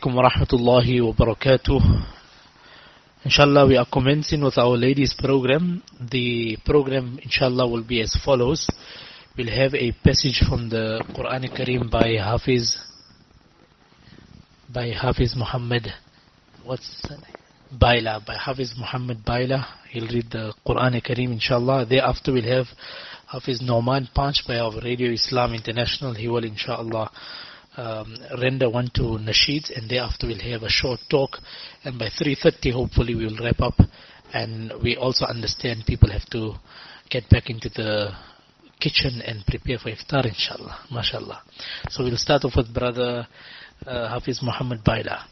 alaikum wa rahmatullahi wa barakatuh. Inshallah, we are commencing with our ladies program. The program, inshallah, will be as follows. We'll have a passage from the Quran Kareem by Hafiz Muhammad. What's his name? Baila, by Hafiz Muhammad Baila. He'll read the Quran Kareem, inshallah. Thereafter, we'll have Hafiz Nauman Panch by our Radio Islam International. He will, inshallah, render one to nasheeds, and thereafter we'll have a short talk, and by 3:30 hopefully we will wrap up. And we also understand people have to get back into the kitchen and prepare for iftar, inshallah, mashallah. So we'll start off with brother Hafiz Muhammad Baila.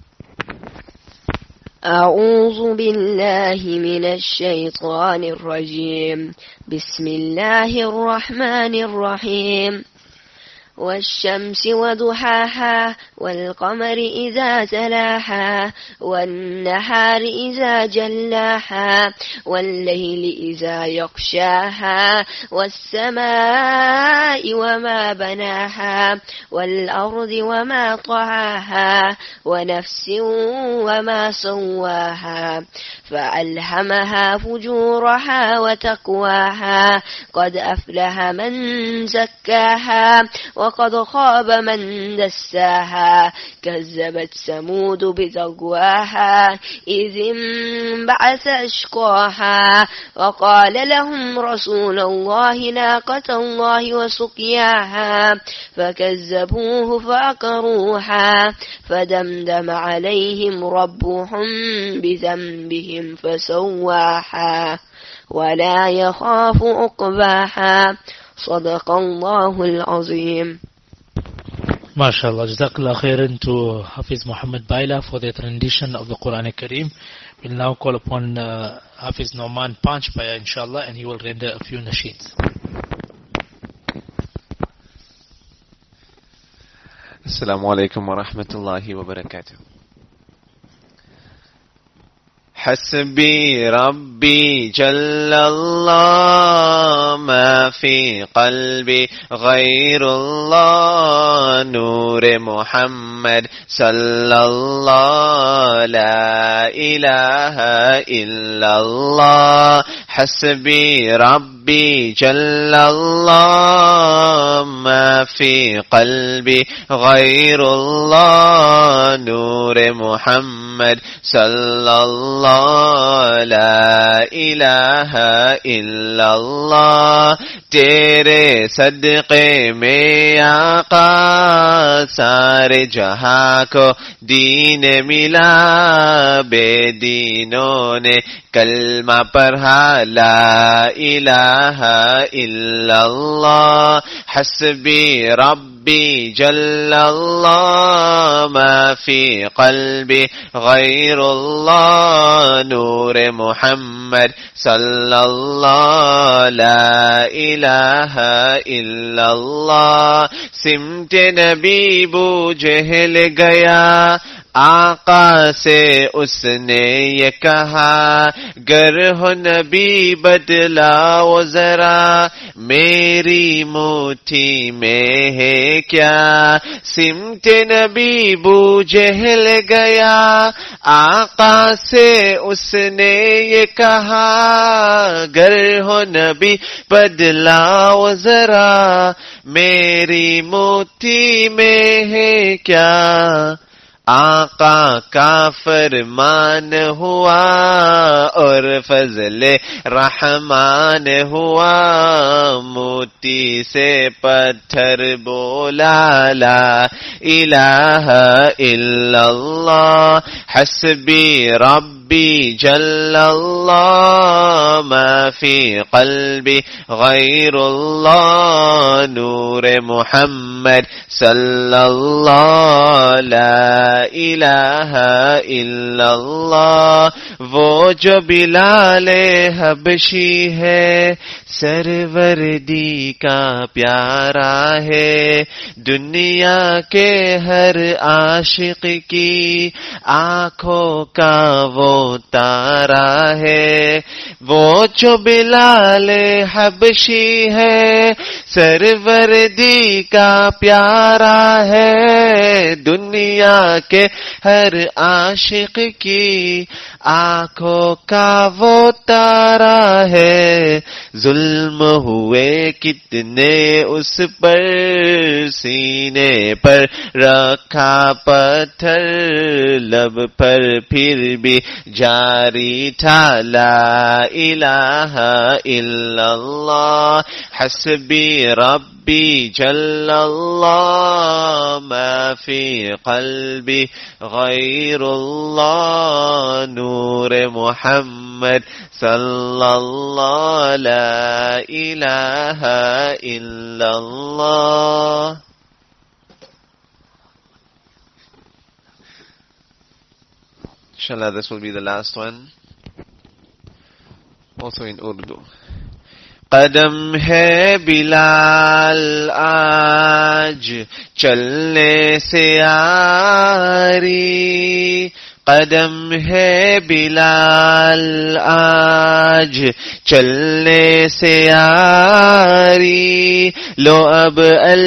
أعوذ بالله من الشيطان الرجيم. بسم الله الرحمن الرحيم. والشمس وضحاها والقمر إذا تلاها والنهار إذا جلاها والليل إذا يغشاها والسماء وما بناها والأرض وما طحاها ونفس وما سواها فألهمها فجورها وتقواها قد أفلح من زكاها وقد خاب من دساها كذبت ثمود بتقواها إذ انبعث أشقاها وقال لهم رسول الله ناقة الله وسقياها فكذبوه فعقروها فدمدم عليهم ربهم بذنبهم فسواها ولا يخاف عقباها صدق الله العظيم. MashaAllah, Jazakallah khairan to Hafiz Muhammad Baila for that rendition of the Quran Kareem. We'll now call upon Hafiz Nauman Panch Bhaiya, inshallah, and he will render a few nasheeds. Assalamu alaikum wa rahmatullahi wa barakatuh. حسبي ربي جل الله ما في قلبي غير الله نور محمد صلى الله لا إله إلا الله حسبي ربي جل الله ما في قلبي غير الله نور محمد صلى الله لا الہ الا اللہ تیرے صدقے میں آقا سارے جہاں کو دین ملا بے دینوں نے کلمہ پڑھا لا الہ الا اللہ حسبی ربی جل اللہ ما فی قلبی غیر اللہ نور محمد صلی اللہ لا الہ الا اللہ سمت نبی بو جہل گیا آقا سے اس نے یہ کہا گر ہو نبی بدلاؤ ذرا میری مٹھی میں ہے کیا سمت نبی بو جہل گیا آقا سے اس نے یہ کہا گر ہو نبی بدلاؤ ذرا میری مٹھی میں ہے کیا آقا کا فرمان ہوا اور فضل رحمان ہوا موتی سے پتھر بولا لا الہ الا اللہ حسبی ربی جل اللہ ما فی قلبی غیر اللہ نور محمد صلی اللہ لا الہ الا اللہ وہ جو بلال حبشی ہے سروردی کا پیارا ہے، دنیا کے ہر عاشق کی آنکھوں کا وہ تارا ہے، وہ جو بلال حبشی ہے سروردی کا پیارا ہے، دنیا کے ہر عاشق کی آنکھوں کا وہ تارا ہے، ظلم ہوئے کتنے اس پر، سینے پر رکھا پتھر، لب پر پھر بھی جاری تھا لا الہ الا اللہ، حسبی ربی جل اللہ، ما فی قلبی غیر اللہ، نور محمد صلی اللہ، لا الہ الا اللہ. Inshallah, this will be the last one, also in Urdu. قدم ہے بلال آج چلنے سے آری، قدم ہے بلال آج چلنے سے آری، لو اب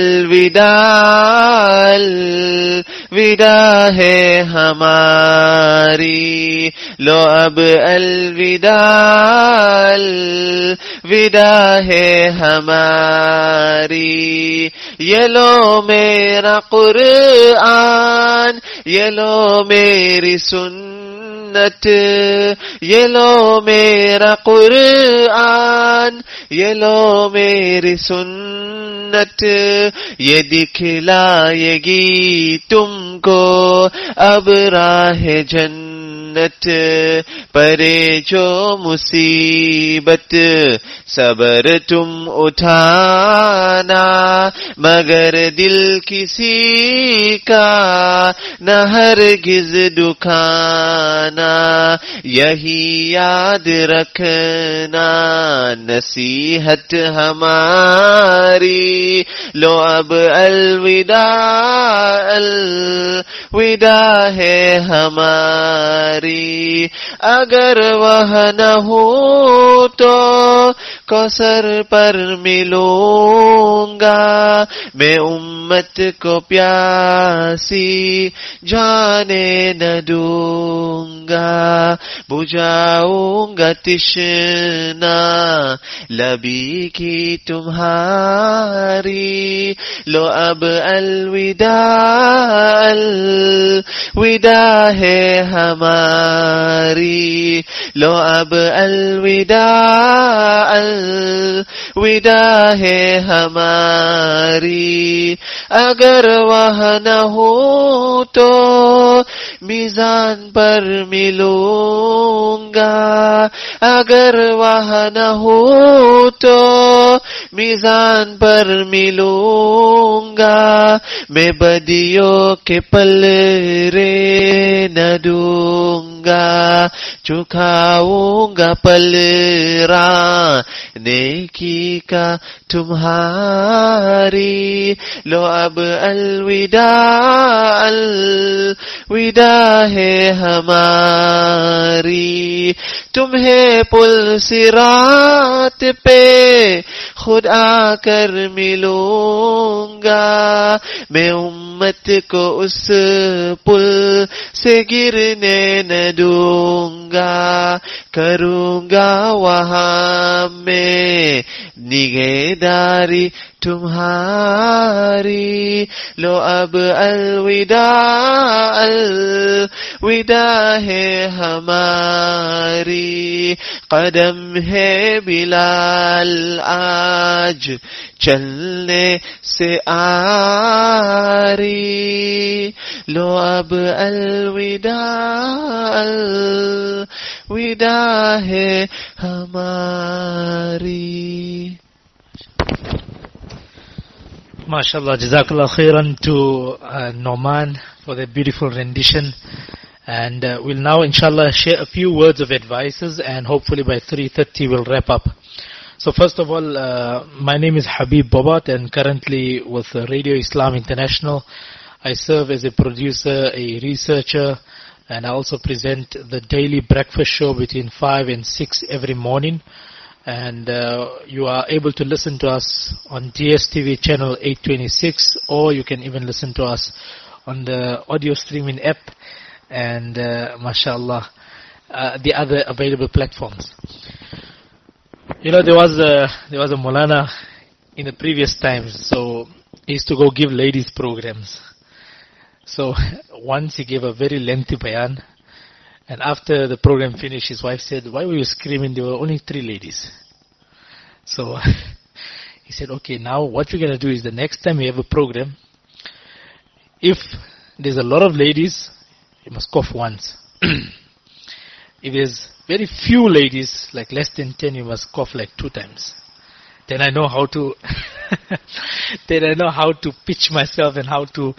الوداع الوداع ہے ہماری، لو اب الوداع الوداع ہے ہماری، یہ لو میرا قرآن، یہ لو میری سنت، یہ لو میرا قرآن، یہ لو میری سنت، یہ دکھلائے گی تم کو اب راہ جنت، پرے جو مصیبت صبر تم اٹھانا، مگر دل کسی کا نہ ہرگز دکھانا، یہی یاد رکھنا نصیحت ہماری، لو اب الوداع الوداع ہے ہماری، اگر وہ نہ ہو تو کوثر پر ملوں گا، میں امت کو پیاسی جانے نہ دوں گا، بجھاؤں گا تشنا لبی کی تمہاری، لو اب الوداع الوداع ہے ہماری، لو اب الوداع الوداع ہے ہماری، اگر وہ نہ ہو تو میزان پر ملوں گا، اگر وہ نہ ہو تو میزان پر ملوں گا، میں بدیوں کے پلرے نہ دوں گا، چکھاؤں گا پلراں نیکی کا تمہاری، لو اب الوداع الوداع ہے ہماری، تمہیں پل صراط پہ خود آ کر ملوں گا، میں امت کو اس پل سے گرنے نہ دوں گا، کروں گا وہاں میں نگہداری تمہاری، لو اب الوداع الوداع ہے ہماری، قدم ہے بلال آج چلنے سے آری، لو اب الوداع الوداع ہے ہماری. MashaAllah, Jazakallah khairan to Noman for the beautiful rendition. And we'll now inshallah share a few words of advices, and hopefully by 3:30 we'll wrap up. So first of all, my name is Habib Bobat, and currently with Radio Islam International, I serve as a producer, a researcher, and I also present the daily breakfast show between 5 and 6 every morning. And you are able to listen to us on DSTV channel 826, or you can even listen to us on the audio streaming app and mashallah, the other available platforms. You know, there was a Maulana in the previous times, so he used to go give ladies programs. So once he gave a very lengthy bayan, and after the program finished, his wife said, "Why were you screaming? There were only 3 ladies." So he said, "Okay, now what we're going to do is the next time we have a program, if there's a lot of ladies, you must cough once. If there's very few ladies, like less than 10, you must cough like 2 times. Then I know how to pitch myself and how to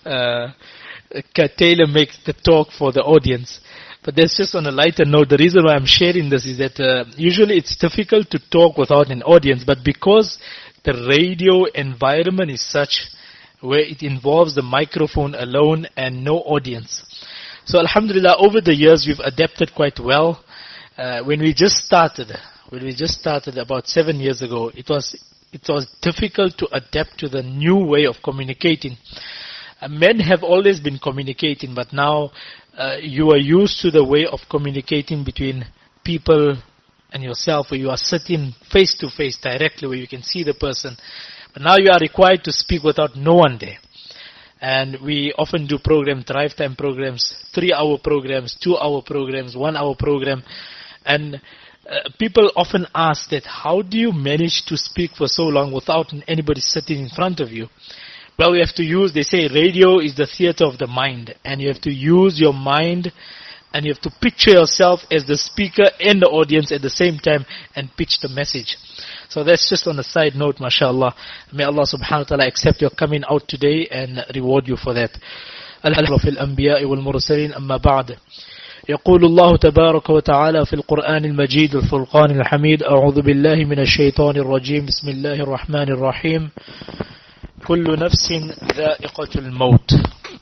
tailor make the talk for the audience." But that's just on a lighter note. The reason why I'm sharing this is that usually it's difficult to talk without an audience, but because the radio environment is such where it involves the microphone alone and no audience. So alhamdulillah, over the years we've adapted quite well. When we just started about 7 years ago, it was difficult to adapt to the new way of communicating. Men have always been communicating, but now you are used to the way of communicating between people and yourself, where you are sitting face to face directly, where you can see the person. But now you are required to speak without no one there. And we often do drive time programs, 3-hour programs, 2-hour programs, 1-hour program. And people often ask that, how do you manage to speak for so long without anybody sitting in front of you? Well, we have to use, they say radio is the theater of the mind, and you have to use your mind, and you have to picture yourself as the speaker and the audience at the same time and pitch the message. So that's just on a side note, mashallah. May Allah subhanahu wa ta'ala accept your coming out today and reward you for that. في الأنبياء والمرسلين أما بعد. يقول الله تبارك وتعالى في القرآن المجيد الفرقان الحميد: أعوذ بالله من الشيطان الرجيم بسم الله الرحمن الرحيم كل نفس ذائقة الموت.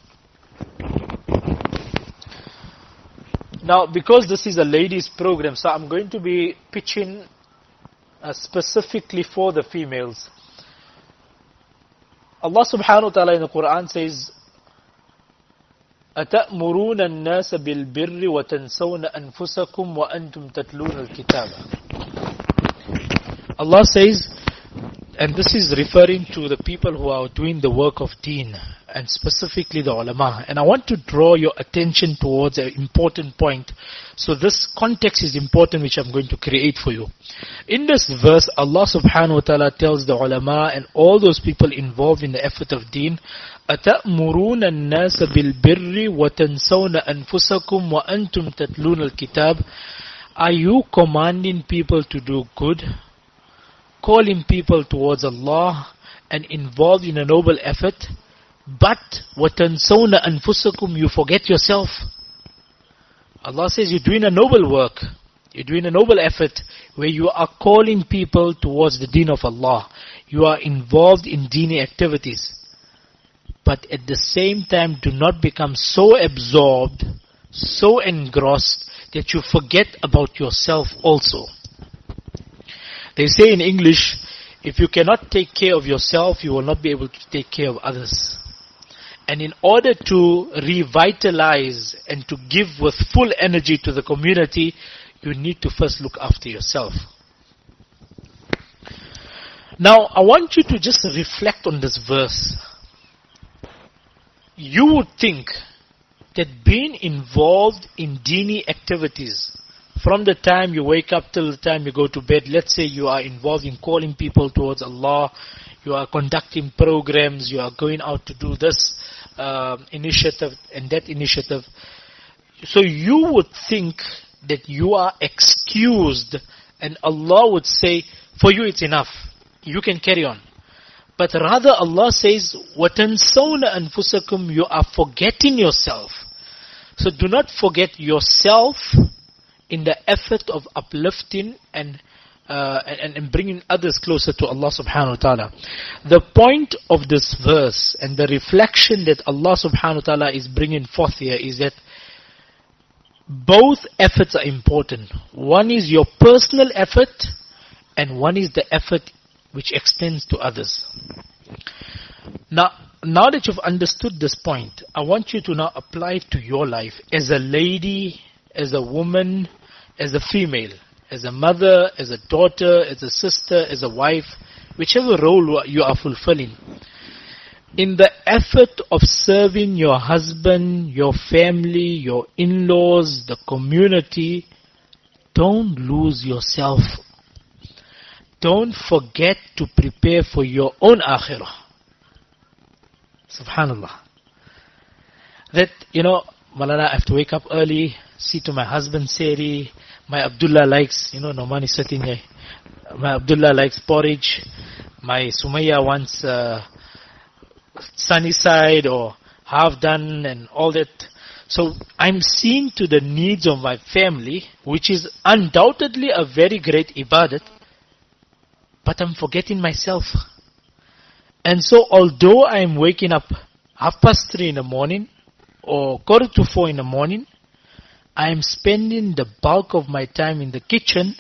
Now, because this is a ladies program, so I'm going to be pitching specifically for the females. Allah subhanahu wa ta'ala in the Quran says, أَتَأْمُرُونَ النَّاسَ بِالْبِرِّ وَتَنْسَوْنَ أَنفُسَكُمْ وَأَنْتُمْ تَتْلُونَ الْكِتَابَ. Allah says, and this is referring to the people who are doing the work of deen, and specifically the ulama. And I want to draw your attention towards an important point. So this context is important, which I'm going to create for you. In this verse, Allah subhanahu wa ta'ala tells the ulama and all those people involved in the effort of deen, أَتَأْمُرُونَ النَّاسَ بِالْبِرِّ وَتَنْسَوْنَ أَنفُسَكُمْ وَأَنْتُمْ تَتْلُونَ الْكِتَابِ. Are you commanding people to do good, calling people towards Allah, and involved in a noble effort, but وَتَنْسَوْنَ أَنفُسَكُمْ, you forget yourself? Allah says you're doing a noble work, you're doing a noble effort where you are calling people towards the deen of Allah. You are involved in deeni activities. But at the same time, do not become so absorbed, so engrossed, that you forget about yourself also. They say in English, if you cannot take care of yourself, you will not be able to take care of others. And in order to revitalize and to give with full energy to the community, you need to first look after yourself. Now, I want you to just reflect on this verse. You would think that being involved in deeni activities, from the time you wake up till the time you go to bed, let's say you are involved in calling people towards Allah, you are conducting programs, you are going out to do this initiative and that initiative. So you would think that you are excused and Allah would say, for you it's enough, you can carry on. But rather Allah says, وَتَنْسَوْنَ أَنفُسَكُمْ, you are forgetting yourself. So do not forget yourself in the effort of uplifting and bringing others closer to Allah subhanahu wa ta'ala. The point of this verse and the reflection that Allah subhanahu wa ta'ala is bringing forth here is that both efforts are important. One is your personal effort and one is the effort which extends to others. Now that you've understood this point, I want you to now apply it to your life as a lady, as a woman, as a female, as a mother, as a daughter, as a sister, as a wife, whichever role you are fulfilling. In the effort of serving your husband, your family, your in-laws, the community, don't lose yourself. Don't forget to prepare for your own akhirah. Subhanallah. That, Malana, I have to wake up early, see to my husband Seri, my Abdullah likes, Noman is sitting here, my Abdullah likes porridge, my Sumayya wants sunny side or half done and all that. So I'm seeing to the needs of my family, which is undoubtedly a very great ibadat, but I'm forgetting myself. And so although I'm waking up 3:30 in the morning or 3:45 in the morning, I am spending the bulk of my time in the kitchen.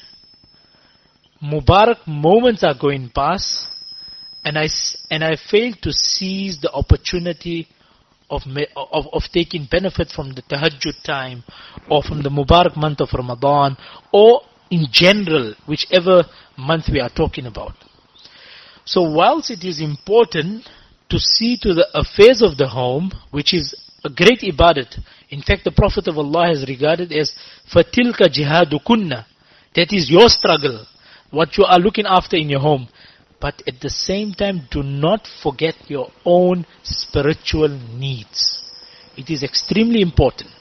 Mubarak moments are going past, and I fail to seize the opportunity of taking benefit from the tahajjud time, or from the Mubarak month of Ramadan, or in general, whichever month we are talking about. So whilst it is important to see to the affairs of the home, which is a great ibadat. In fact, the Prophet of Allah has regarded as fatilka jihadukunna. That is your struggle, what you are looking after in your home. But at the same time, do not forget your own spiritual needs. It is extremely important.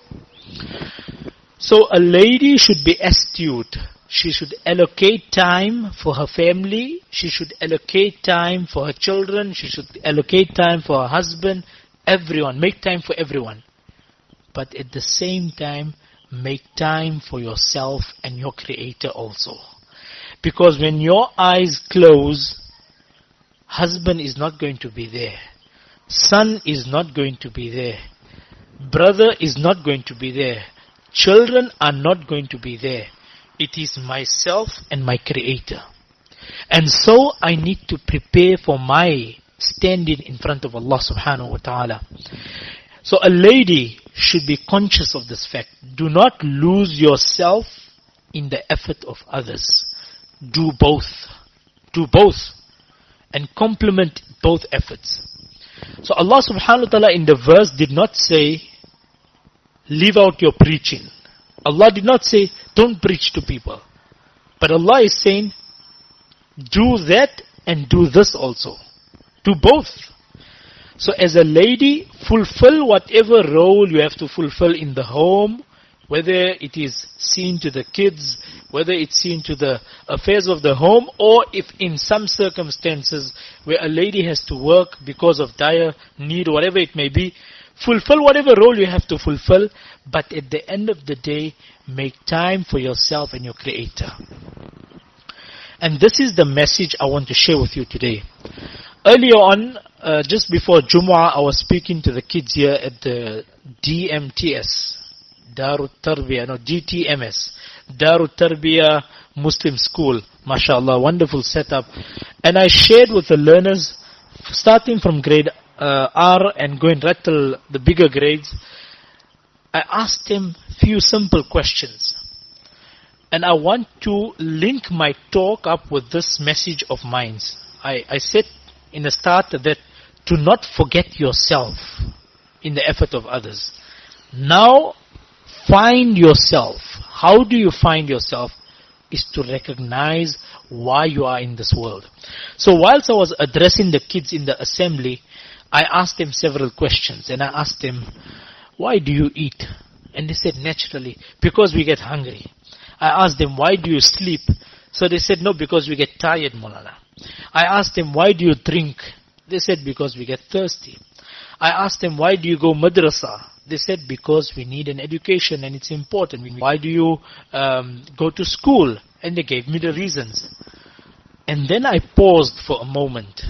So a lady should be astute. She should allocate time for her family. She should allocate time for her children. She should allocate time for her husband. Everyone. Make time for everyone. But at the same time, make time for yourself and your Creator also. Because when your eyes close, husband is not going to be there. Son is not going to be there. Brother is not going to be there. Children are not going to be there. It is myself and my Creator. And so I need to prepare for my standing in front of Allah subhanahu wa ta'ala. So a lady should be conscious of this fact. Do not lose yourself in the effort of others. Do both. Do both. And complement both efforts. So Allah subhanahu wa ta'ala in the verse did not say, leave out your preaching. Allah did not say, don't preach to people. But Allah is saying, do that and do this also. Do both. So as a lady, fulfill whatever role you have to fulfill in the home, whether it is seen to the kids, whether it's seen to the affairs of the home, or if in some circumstances where a lady has to work because of dire need, whatever it may be, fulfill whatever role you have to fulfill, but at the end of the day, make time for yourself and your Creator. And this is the message I want to share with you today. Earlier on, just before Jumu'ah, I was speaking to the kids here at the DMTS, Darut Tarbiyah, no, DTMS, Darut Tarbiyah Muslim School. MashaAllah, wonderful setup. And I shared with the learners, starting from grade R and going right till the bigger grades, I asked them few simple questions. And I want to link my talk up with this message of mine. I said in the start that do not forget yourself in the effort of others. Now, find yourself. How do you find yourself? Is to recognize why you are in this world. So whilst I was addressing the kids in the assembly, I asked them several questions. And I asked them, why do you eat? And they said, naturally, because we get hungry. I asked them, why do you sleep? So they said, no, because we get tired, Maulana. I asked them, why do you drink? They said, because we get thirsty. I asked them, why do you go madrasa? They said, because we need an education and it's important. Why do you go to school? And they gave me the reasons. And then I paused for a moment.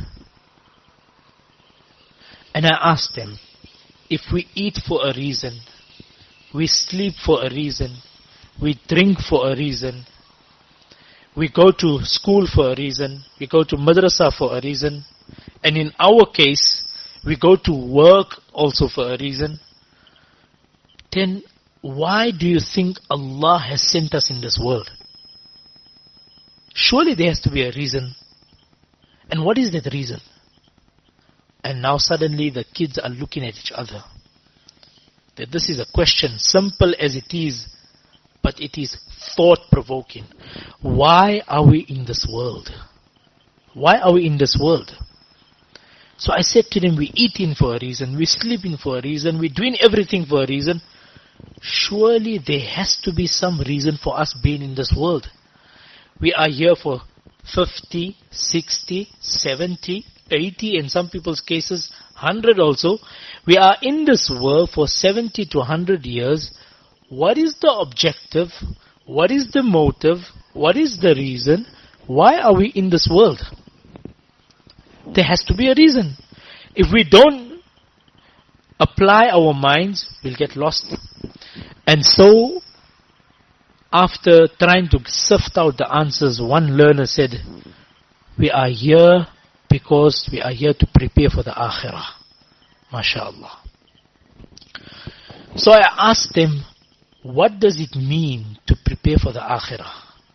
And I asked them, if we eat for a reason, we sleep for a reason, we drink for a reason, we go to school for a reason, we go to madrasa for a reason, and in our case, we go to work also for a reason, then why do you think Allah has sent us in this world? Surely there has to be a reason. And what is that reason? And now suddenly the kids are looking at each other. That this is a question, simple as it is, but it is thought-provoking. Why are we in this world? Why are we in this world? So I said to them, we eating for a reason, we sleeping for a reason, we're doing everything for a reason. Surely there has to be some reason for us being in this world. We are here for 50, 60, 70, 80, in some people's cases 100 also. We are in this world for 70 to 100 years. What is the objective? What is the motive? What is the reason? Why are we in this world? There has to be a reason. If we don't apply our minds, we'll get lost. And so, after trying to sift out the answers, one learner said, we are here because we are here to prepare for the akhirah. MashaAllah. So I asked them, what does it mean to prepare for the akhirah?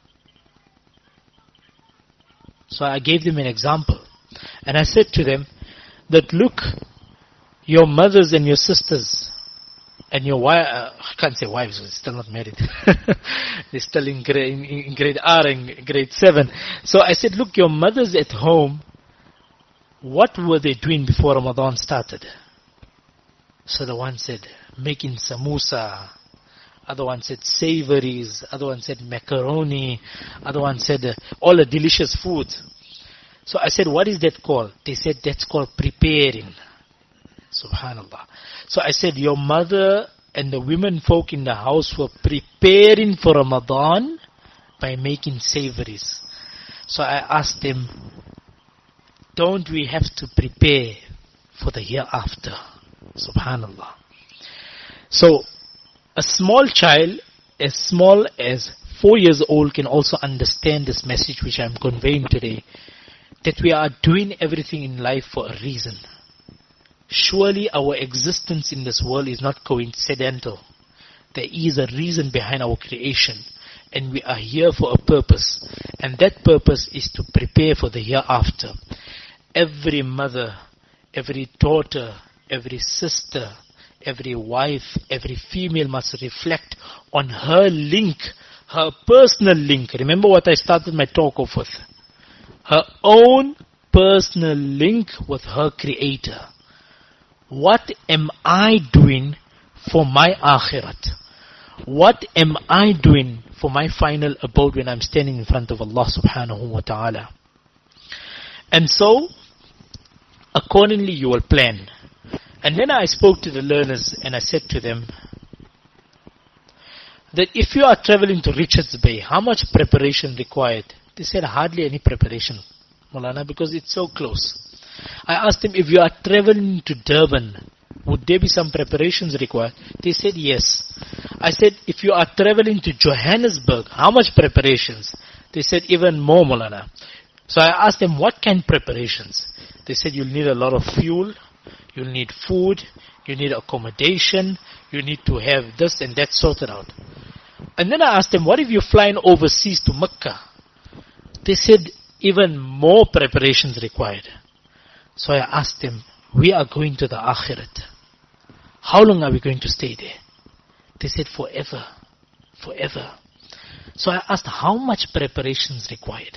So I gave them an example. And I said to them that, look, your mothers and your sisters and your wife, I can't say wives, they're still not married. They're still in grade R and grade 7. So I said, look, your mothers at home, what were they doing before Ramadan started? So the one said, making samosa. Other one said savories. Other one said macaroni. Other one said all the delicious food. So I said, what is that called? They said, that's called preparing. Subhanallah. So I said, your mother and the women folk in the house were preparing for Ramadan by making savories. So I asked them, don't we have to prepare for the hereafter? Subhanallah. So a small child, as small as 4 years old, can also understand this message which I am conveying today, that we are doing everything in life for a reason. Surely our existence in this world is not coincidental. There is a reason behind our creation, and we are here for a purpose, and that purpose is to prepare for the hereafter. Every mother, every daughter, every sister, every wife, every female must reflect on her link, her personal link. Remember what I started my talk off with. Her own personal link with her Creator. What am I doing for my akhirat? What am I doing for my final abode when I'm standing in front of Allah subhanahu wa ta'ala? And so, accordingly you will plan. And then I spoke to the learners and I said to them that if you are traveling to Richards Bay, how much preparation required? They said hardly any preparation, Maulana, because it's so close. I asked them, if you are traveling to Durban, would there be some preparations required? They said yes. I said, if you are traveling to Johannesburg, how much preparations? They said even more, Maulana. So I asked them, what kind of preparations? They said you'll need a lot of fuel, you'll need food, you need accommodation, you need to have this and that sorted out. And then I asked them, what if you're flying overseas to Mecca? They said even more preparations required. So I asked them, we are going to the Akhirat. How long are we going to stay there? They said forever. Forever. So I asked, how much preparations required?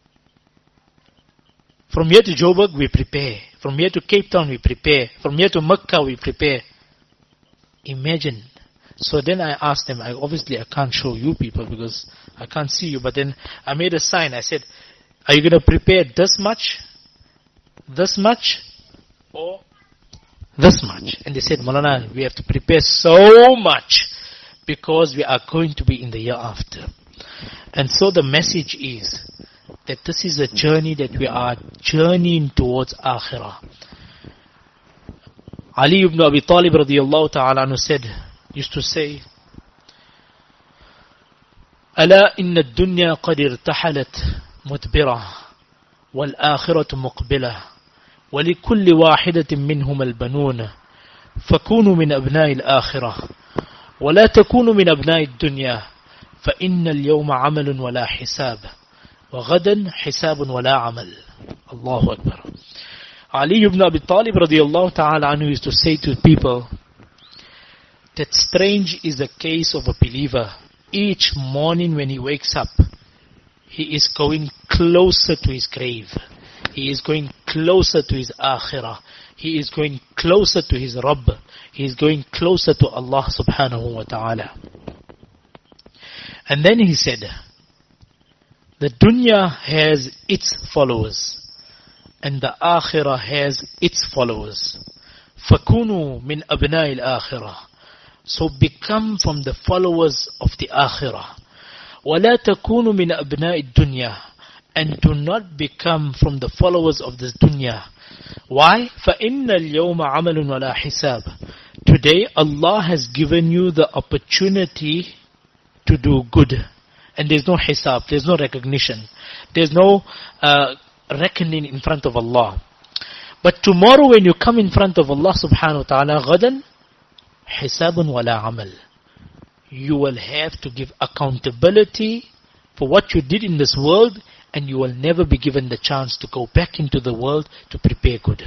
From here to Joburg, we prepare. From here to Cape Town, we prepare. From here to Mecca, we prepare. Imagine. So then I asked them, obviously I can't show you people because I can't see you, but then I made a sign. I said, are you going to prepare this much, or this much. And they said, Maulana, we have to prepare so much because we are going to be in the year after. And so the message is that this is a journey that we are journeying towards Akhirah. Ali ibn Abi Talib radiyallahu ta'ala anhu used to say, ألا إن الدنيا قد ارتحلت مدبرة والآخرة مقبلة ولكل واحدة منهما البنون فكونوا من أبناء الآخرة ولا تكونوا من أبناء الدنيا فإن اليوم عمل ولا حساب وغدا حساب ولا عمل. الله أكبر. Ali ibn Abi Talib radiyallahu ta'ala anhu used to say to people that strange is the case of a believer. Each morning when he wakes up, he is going closer to his grave. He is going closer to his akhirah. He is going closer to his Rabb. He is going closer to Allah subhanahu wa ta'ala. And then he said, the dunya has its followers and the akhirah has its followers. فَكُونُوا مِنْ أَبْنَاءِ الْآخِرَةِ. So become from the followers of the akhirah. وَلَا تَكُونُوا مِنْ أَبْنَاءِ الدُّنْيَا. And do not become from the followers of this dunya. Why? فَإِنَّ الْيَوْمَ عَمَلٌ وَلَا حِسَابٌ. Today Allah has given you the opportunity to do good. And there's no hisab, there's no recognition. There's no reckoning in front of Allah. But tomorrow when you come in front of Allah subhanahu wa ta'ala, غَدًا حِسَابٌ وَلَا عَمَلٌ. You will have to give accountability for what you did in this world, and you will never be given the chance to go back into the world to prepare good.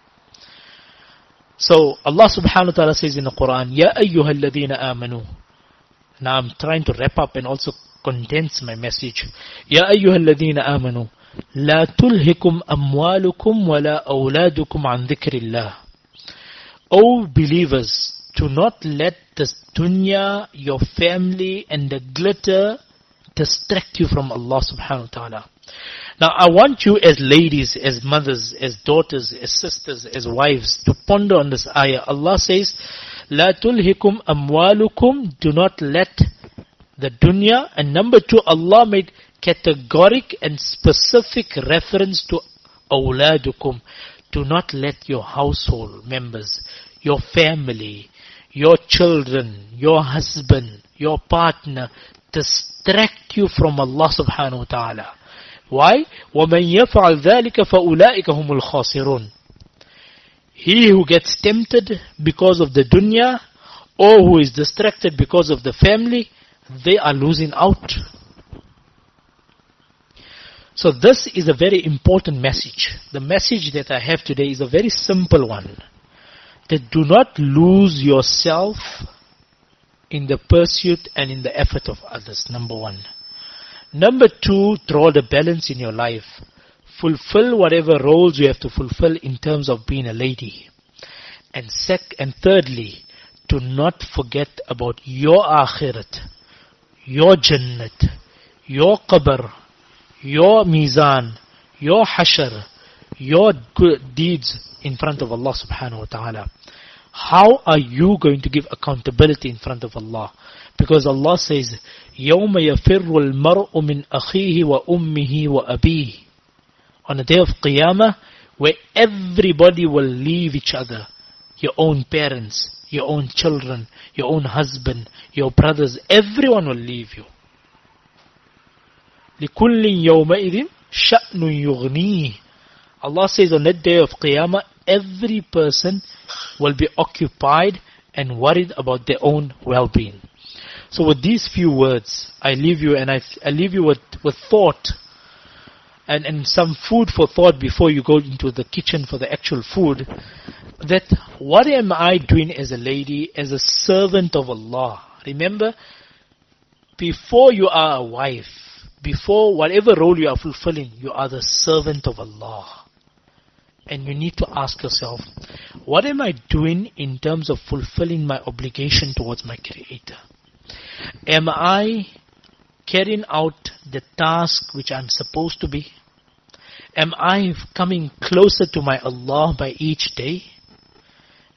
So Allah subhanahu wa ta'ala says in the Quran, Ya ayyuhal ladhina amanu. Now I'm trying to wrap up and also condense my message. Ya ayyuhal ladhina amanu. La tulhikum amwalukum wa la awladukum an dhikrillah. O believers, do not let this dunya, your family and the glitter distract you from Allah subhanahu wa ta'ala. Now I want you as ladies, as mothers, as daughters, as sisters, as wives to ponder on this ayah. Allah says, La tulhikum amwalukum, do not let the dunya. And number two, Allah made categoric and specific reference to awladukum. Do not let your household members, your family, your children, your husband, your partner distract you from Allah subhanahu wa ta'ala. Why? وَمَنْ يَفْعَلْ ذَلِكَ فَأُولَٰئِكَ هُمُ الْخَاسِرُونَ. He who gets tempted because of the dunya, or who is distracted because of the family, they are losing out. So this is a very important message. The message that I have today is a very simple one. That do not lose yourself in the pursuit and in the effort of others, number one. Number two, draw the balance in your life. Fulfill whatever roles you have to fulfill in terms of being a lady. And thirdly, do not forget about your akhirat, your jannat, your qabr, your mizan, your hashar, your good deeds in front of Allah subhanahu wa ta'ala. How are you going to give accountability in front of Allah? Because Allah says, يَوْمَ يَفِرُّ الْمَرْءُ مِنْ أَخِيهِ وَأُمِّهِ وَأَبِيهِ. On the day of Qiyamah, where everybody will leave each other. Your own parents, your own children, your own husband, your brothers, everyone will leave you. لِكُلٍّ يَوْمَئِذٍ شَأْنٌ يُغْنِيهِ. Allah says on that day of Qiyamah, every person will be occupied and worried about their own well-being. So with these few words, I leave you, and I leave you with thought and some food for thought before you go into the kitchen for the actual food. That what am I doing as a lady, as a servant of Allah? Remember, before you are a wife, before whatever role you are fulfilling, you are the servant of Allah. And you need to ask yourself, what am I doing in terms of fulfilling my obligation towards my Creator? Am I carrying out the task which I'm supposed to be? Am I coming closer to my Allah by each day?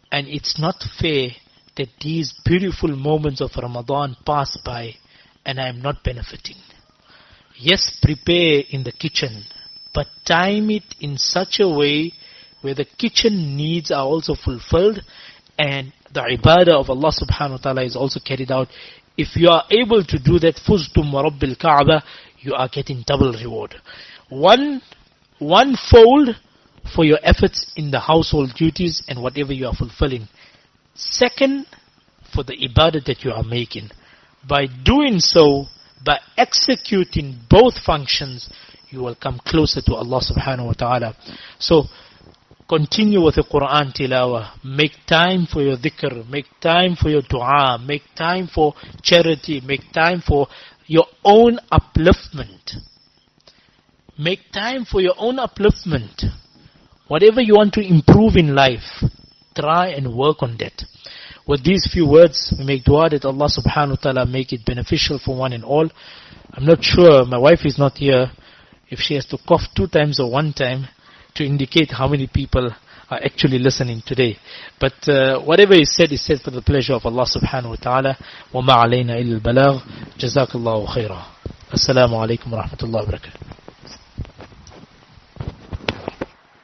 And it's not fair that these beautiful moments of Ramadan pass by and I am not benefiting. Yes, prepare in the kitchen, but time it in such a way where the kitchen needs are also fulfilled and the ibadah of Allah subhanahu wa ta'ala is also carried out. If you are able to do that, fuztum wa rabbil Kaaba, you are getting double reward. One fold for your efforts in the household duties and whatever you are fulfilling. Second, for the ibadah that you are making. By doing so, by executing both functions, you will come closer to Allah subhanahu wa ta'ala. So, continue with the Quran tilawah. Make time for your dhikr. Make time for your dua. Make time for charity. Make time for your own upliftment. Make time for your own upliftment. Whatever you want to improve in life, try and work on that. With these few words, we make dua that Allah subhanahu wa ta'ala make it beneficial for one and all. I'm not sure, my wife is not here, if she has to cough 2 times or 1 time to indicate how many people are actually listening today. But whatever is said for the pleasure of Allah subhanahu wa ta'ala. وَمَا عَلَيْنَا إِلَّا الْبَلَاغِ جَزَاكَ اللَّهُ خَيْرًا. Assalamu alaikum wa rahmatullahi wa barakatuh.